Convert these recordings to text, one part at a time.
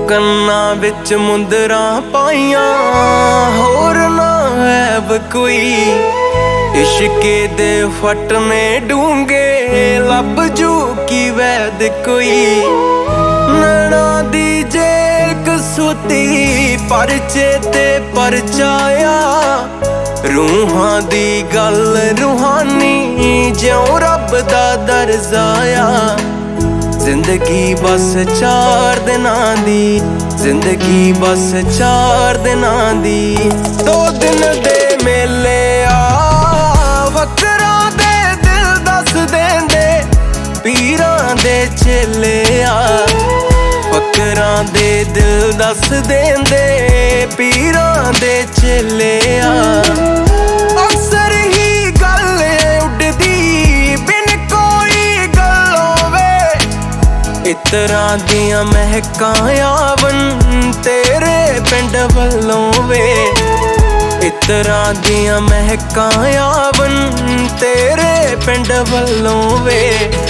ਕੰਨਾਂ ਵਿੱਚ ਮੁੰਦਰਾਂ ਪਾਈਆਂ, ਹੋਰ ਨਾ ਐਬ ਕੋਈ। ਇਸ਼ਕੇ ਦੇ ਫੱਟ ਨੇ ਡੂੰਘੇ, ਲੱਭ ਜੂ ਕੀ ਵੈਦ ਕੋਈ। ਨੈਣਾ ਦੀ ਜੇ ਕਸੂਤੀ, ਪਰਚੇ ਤੇ ਪਰਚਾਇਆ। ਰੂਹਾਂ ਦੀ ਗੱਲ ਰੂਹਾਨੀ, ਜਿਉਂ ਰੱਬ ਦਾ ਦਰਜਾਇਆ। ਜ਼ਿੰਦਗੀ ਬਸ 4 ਦਿਨਾਂ ਦੀ, ਜ਼ਿੰਦਗੀ ਬਸ 4 ਦਿਨਾਂ ਦੀ। 2 ਦਿਨ ਦੇ ਮੇਲੇ ਆ, ਵਕਰਾਂ ਦੇ ਦਿਲ ਦੱਸ ਦੇਂਦੇ। ਪੀਰਾਂ ਦੇ ਚੇਲੇ ਆ, ਵਕਰਾਂ ਦੇ ਦਿਲ ਦੱਸ ਦੇਂਦੇ। ਪੀਰਾਂ ਦੇ ਚੇਲੇ ਆ। ਅਕਸਰ ਹੀ ਗੱਲ ਉੱਡਦੀ, ਬਿਨ ਕੋਈ ਗੱਲੋਂ ਵੇ। ਇਤਰਾਂ ਦੀਆਂ ਮਹਿਕਾਂ ਆਵਣ ਤੇਰੇ ਪਿੰਡ ਵੱਲੋਂ ਵੇ। ਇਤਰਾਂ ਦੀਆਂ ਮਹਿਕਾਂ ਆਵਣ ਤੇਰੇ ਪਿੰਡ ਵੱਲੋਂ ਵੇ।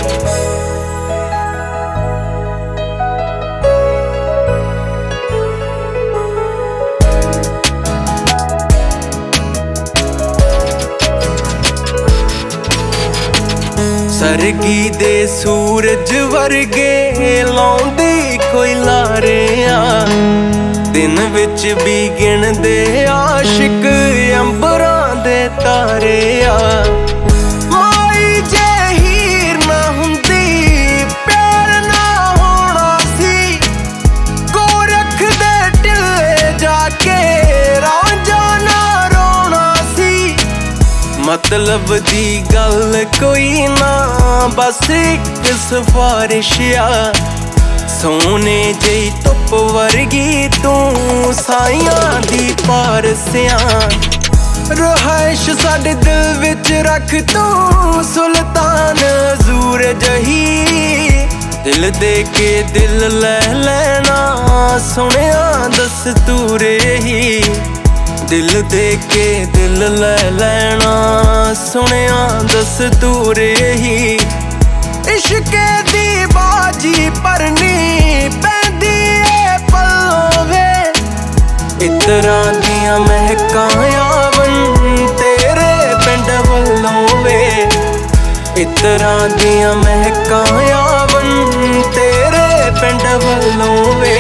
ਸਰਗੀ ਦੇ ਸੂਰਜ ਵਰਗੇ ਲਾਉਂਦੀ ਕੋਈ ਲਾਰਿਆਂ। ਦਿਨ ਵਿੱਚ ਵੀ ਗਿਣਦੇ ਆਸ਼ਿਕ ਅੰਬਰਾਂ ਦੇ ਤਾਰੇ ਆ। ਮਾਈ ਜੇ ਹੀਰ ਨਾ ਹੁੰਦੀ, ਪਿਆਰ ਨਾ ਹੋਣਾ ਸੀ। ਗੋਰਖ ਦੇ ਟਿੱਲੇ ਜਾ ਕੇ ਰਾਂਝਾ ਨਾ ਰੋਣਾ ਸੀ। ਮਤਲਬ ਦੀ ਗੱਲ ਕੋਈ ਨਾ, ਬਸ ਇੱਕ ਸਿਫਾਰਿਸ਼ ਆ। ਸੋਨੇ ਜਿਹੀ ਧੁੱਪ ਵਰਗੀ ਤੂੰ, ਸਾਈਆਂ ਦੀ ਪਾਰਸਿਆਂ। ਰਹਾਇਸ਼ ਸਾਡੇ ਦਿਲ ਵਿੱਚ ਰੱਖ ਤੂੰ, ਸੁਲਤਾਨ ਹਜ਼ੂਰ ਜਹੀ। ਦਿਲ ਦੇ ਕੇ ਦਿਲ ਲੈ ਲੈਣਾ, ਸੁਣਿਆ ਦਸਤੂਰ ਇਹੀ। ਦਿਲ ਦੇ ਕੇ ਦਿਲ ਲੈ ਲੈਣਾ, ਸੁਣਿਆ ਦਸਤੂਰ ਇਹੀ। ਇਸ਼ਕੇ ਦੀ ਬਾਜੀ ਭਰਨੀ ਪੈਂਦੀ ਏ ਪੱਲੋਂ ਵੇ। ਇਤਰਾਂ ਦੀਆਂ ਮਹਿਕਾਂ ਆਵਣ ਤੇਰੇ ਪਿੰਡ ਵੱਲੋਂ ਵੇ। ਇਤਰਾਂ ਦੀਆਂ ਮਹਿਕਾਂ ਆਵਣ ਤੇਰੇ ਪਿੰਡ ਵੱਲੋਂ ਵੇ।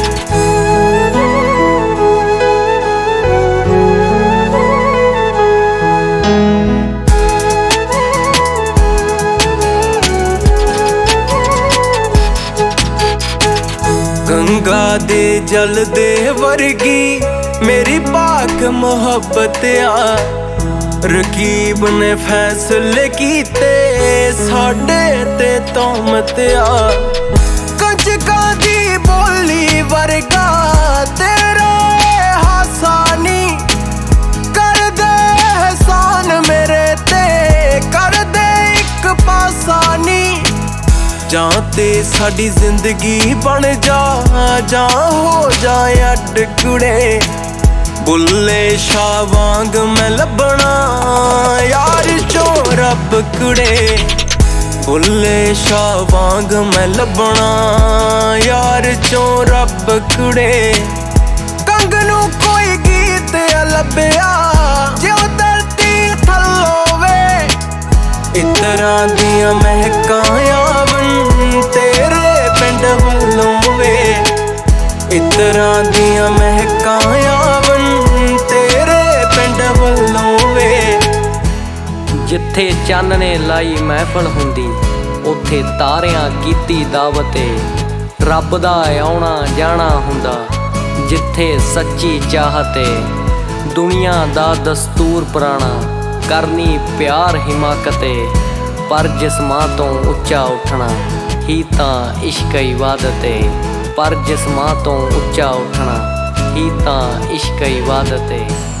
ਗੰਗਾ ਦੇ ਜਲ ਦੇ ਵਰਗੀ ਮੇਰੀ ਪਾਕ ਮੁਹੱਬਤ ਆ। ਰਕੀਬ ਨੇ ਫੈਸਲੇ ਕੀਤੇ ਸਾਡੇ ਤੇ ਤੋਮਤ ਆ। ਕੰਜਕਾਂ ਦੀ ਬੋਲੀ ਵਰਗਾ ਤੇਰਾ ਹਾਸਾ ਨੀ। ਕਰਦੇ ਅਹਿਸਾਨ ਮੇਰੇ ਤੇ, ਕਰਦੇ ਇੱਕ ਪਾਸਾ ਨੀ। ਜਾਂ ਤੇ ਸਾਡੀ ਜ਼ਿੰਦਗੀ ਬਣ ਜਾ, ਜਾਂ ਹੋ ਜਾ ਅੱਡ ਕੁੜੇ। ਬੁੱਲੇ ਸ਼ਾਹ ਵਾਂਗ ਮੈਂ ਲੱਭਣਾ ਯਾਰ ਚੋਂ ਰੱਬ ਕੁੜੇ। ਬੁੱਲੇ ਸ਼ਾਹ ਵਾਂਗ ਮੈਂ ਲੱਭਣਾ ਯਾਰ ਚੋਂ ਰੱਬ ਕੁੜੇ। ਕੰਗ ਨੂੰ ਕੋਈ ਗੀਤ ਲੱਭਿਆ, ਜਿਉਂ ਧਰਤੀ ਥੱਲੋਂ ਵੇ। ਇਤਰਾਂ ਦੀਆਂ ਮਹਿਕਾਂ ਆਵਣ ਤੇਰੇ ਪਿੰਡ ਵੱਲੋਂ ਵੇ। ਇਤਰਾਂ ਦੀਆਂ ਮਹਿਕਾਂ ਆਵਣ ਤੇਰੇ ਪਿੰਡ ਵੱਲੋਂ ਵੇ। ਜਿੱਥੇ ਚੰਨ ਨੇ ਲਾਈ ਮਹਿਫਲ ਹੁੰਦੀ, ਉੱਥੇ ਤਾਰਿਆਂ ਕੀਤੀ ਦਾਵਤ ਏ। ਰੱਬ ਦਾ ਆਉਣਾ ਜਾਣਾ ਹੁੰਦਾ, ਜਿੱਥੇ ਸੱਚੀ ਚਾਹਤ ਏ। ਦੁਨੀਆ ਦਾ ਦਸਤੂਰ ਪੁਰਾਣਾ, ਕਰਨੀ ਪਿਆਰ ਹਿਮਾਕਤ ਏ। ਪਰ ਜਿਸਮਾਂ ਤੋਂ ਉੱਚਾ ਉੱਠਣਾ ਹੀ ਤਾਂ ਇਸ਼ਕ ਇਬਾਦਤ ਏ। ਪਰ ਜਿਸਮਾਂ ਤੋਂ ਉੱਚਾ ਉੱਠਣਾ ਹੀ ਤਾਂ ਇਸ਼ਕ ਇਬਾਦਤ ਏ।